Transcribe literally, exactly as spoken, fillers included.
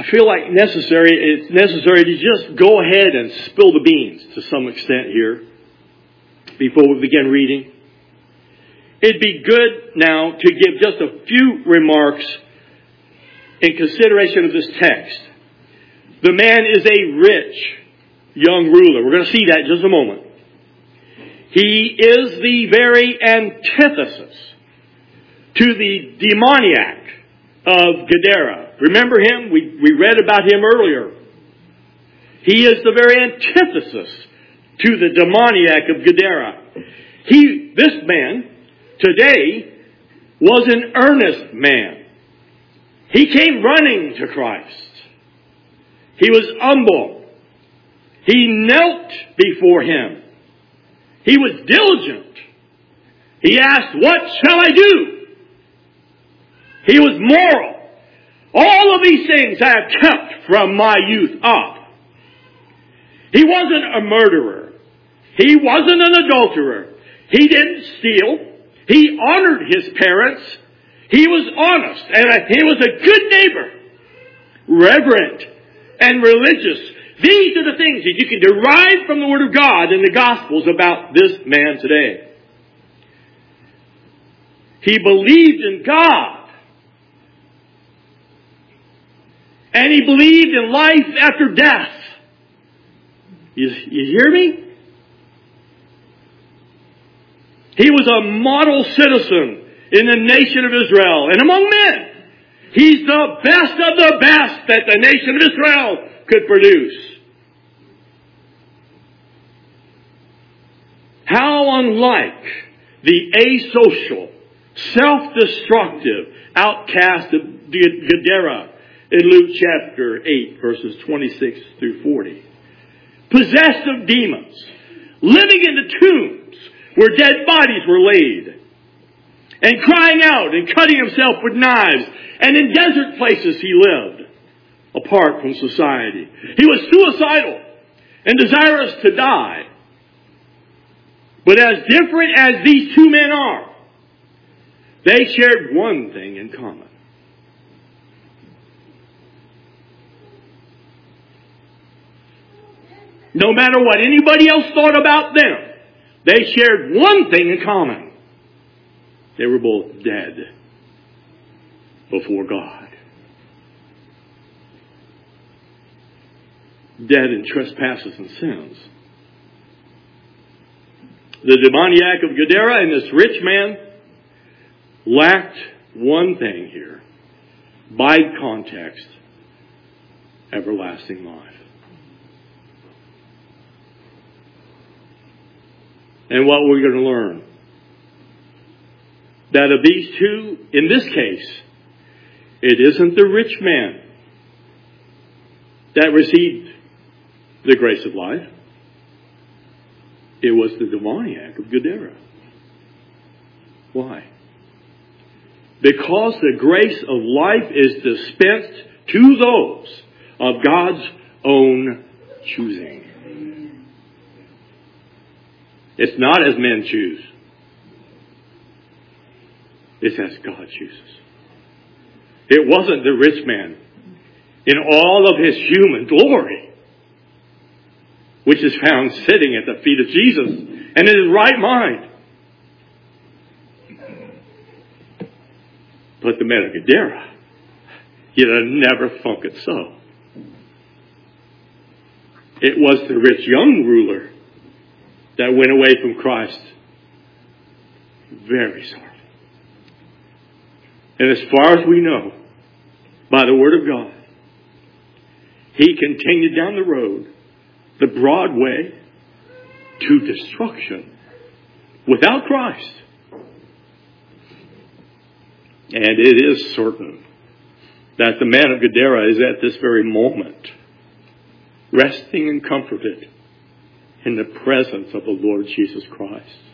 feel like necessary, it's necessary to just go ahead and spill the beans to some extent here before we begin reading. It'd be good now to give just a few remarks in consideration of this text. The man is a rich young ruler. We're going to see that in just a moment. He is the very antithesis to the demoniac of Gadara. Remember him? We, we read about him earlier. He is the very antithesis to the demoniac of Gadara. He, this man, today, was an earnest man. He came running to Christ. He was humble. He knelt before him. He was diligent. He asked, "What shall I do?" He was moral. All of these things I have kept from my youth up. He wasn't a murderer. He wasn't an adulterer. He didn't steal. He honored his parents. He was honest. And he was a good neighbor. Reverent and religious. These are the things that you can derive from the Word of God in the Gospels about this man today. He believed in God. And he believed in life after death. You, you hear me? He was a model citizen in the nation of Israel and among men. He's the best of the best that the nation of Israel could produce. How unlike the asocial, self-destructive outcast of Gadara in Luke chapter eight, verses twenty-six through forty. Possessed of demons, living in the tombs where dead bodies were laid, and crying out and cutting himself with knives, and in desert places he lived, apart from society. He was suicidal and desirous to die. But as different as these two men are, they shared one thing in common. No matter what anybody else thought about them, they shared one thing in common. They were both dead before God. Dead in trespasses and sins. The demoniac of Gadara and this rich man lacked one thing here. By context, everlasting life. And what we're going to learn, that of these two, in this case, it isn't the rich man that received the grace of life. It was the demoniac of Gadara. Why? Because the grace of life is dispensed to those of God's own choosing. It's not as men choose. It's as God chooses. It wasn't the rich man in all of his human glory, which is found sitting at the feet of Jesus and in his right mind. But the man of Gadara, you'd have never thunk it so. It was the rich young ruler that went away from Christ very sorrowful. And as far as we know, by the Word of God, he continued down the road, the broad way to destruction without Christ. And it is certain that the man of Gadara is at this very moment resting and comforted in the presence of the Lord Jesus Christ.